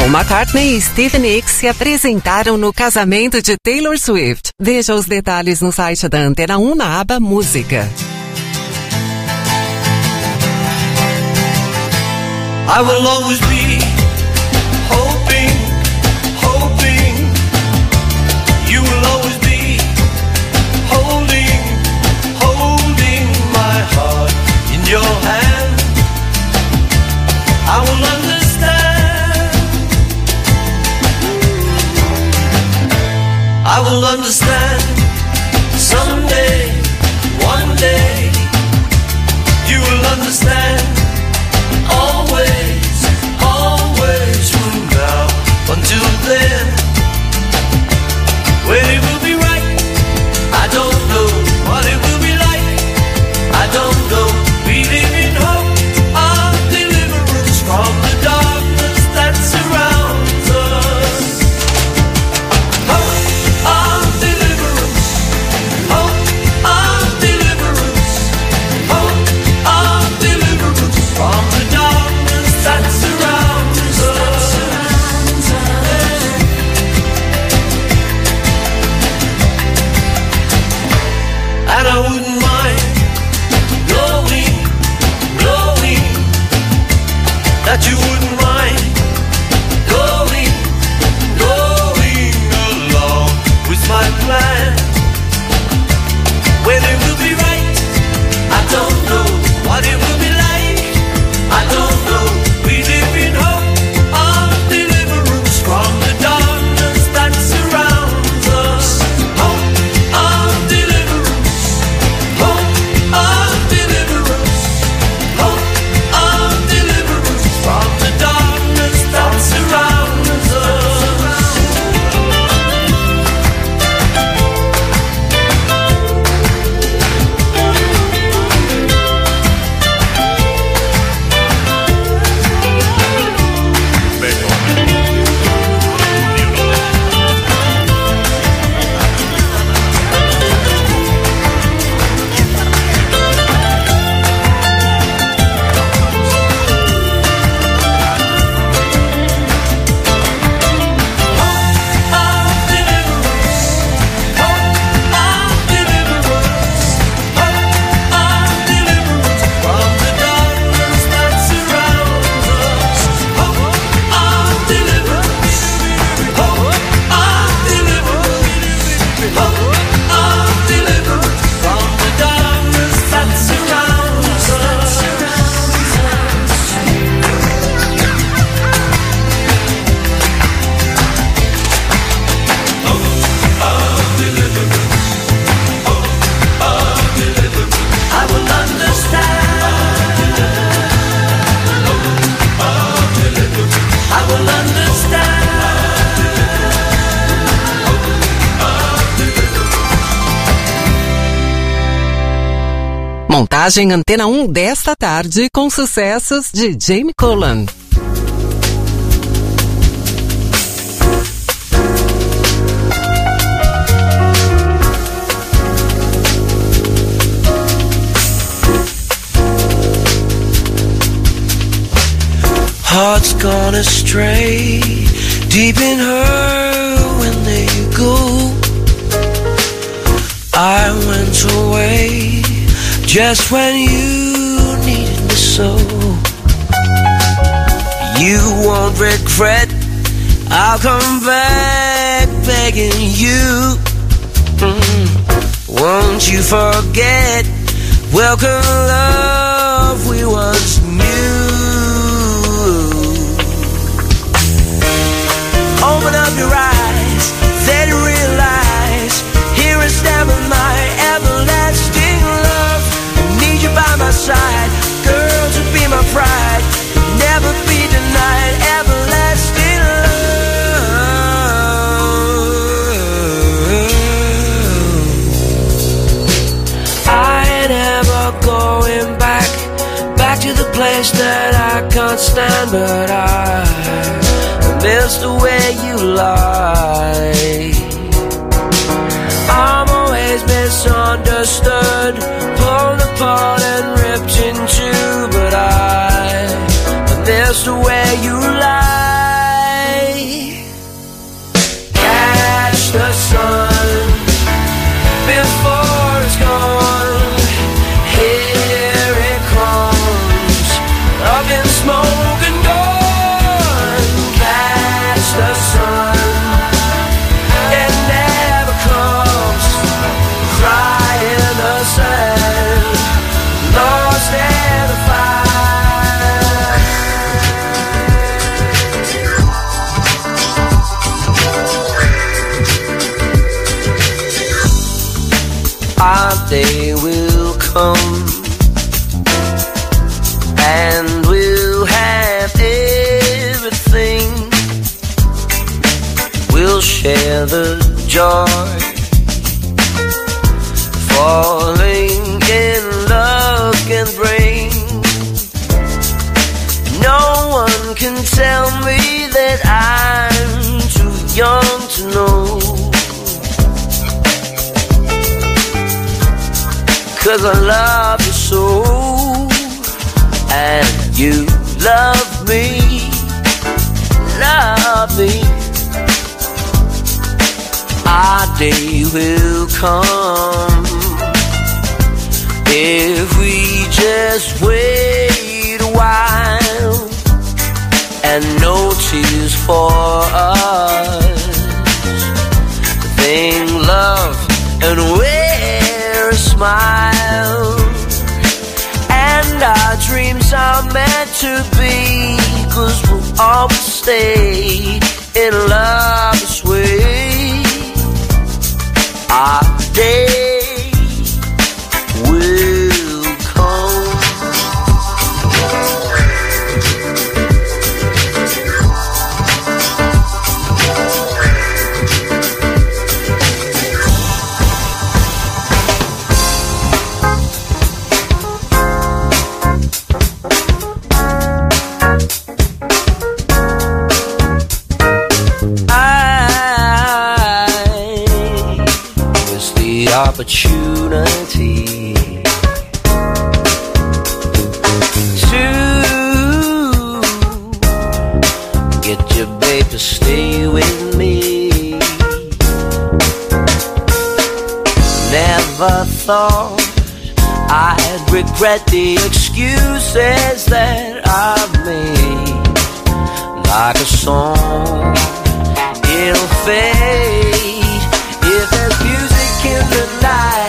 Paul McCartney e Stevie Nicks se apresentaram no casamento de Taylor Swift. Veja os detalhes no site da Antena 1 na aba Música. I will always be hoping, hoping. You will always be holding, holding my heart in your hand. I will understand. I will understand someday, one day. You will understand. Always, always from now until then. When it will be right, I don't know. What it will be like, I don't know. We live in hope of deliverance from the darkness that surrounds us. Hope of deliverance. Hope of deliverance. Hope of deliverance from the darkness that surrounds us. And I wouldn't mind knowing, knowing that you wouldn't mind going, going along with my plan. When it will be right, I don't know. What it will be like, I don't know. We live in hope of deliverance from the darkness that surrounds us. Hope of deliverance. Hope of deliverance. Hope of deliverance from the darkness that surrounds us. Montagem Antena 1 desta tarde com sucessos de Jamie Cullum. Hearts gone astray, deep in her when they go. I went away just when you needed me so. You won't regret, I'll come back begging you. Won't you forget, welcome love we once knew. Open up your eyes, then realize, here is never my everlasting love. I need you by my side, girl, to be my pride, never be denied everlasting love. I ain't ever going back to the place that I can't stand, but I miss the way you lie. I'm always misunderstood, pulled apart and ripped in two, but I miss the way you lie. love you so, and you love me, love me. Our day will come if we just wait a while, and no tears for us to think love and wear a smile, and our dreams are meant to be, 'cause we'll always stay in love this way. Our day will come. Opportunity to get your babe to stay with me. Never thought I'd regret the excuses that I've made. Like a song, it'll fade if there's music in the night.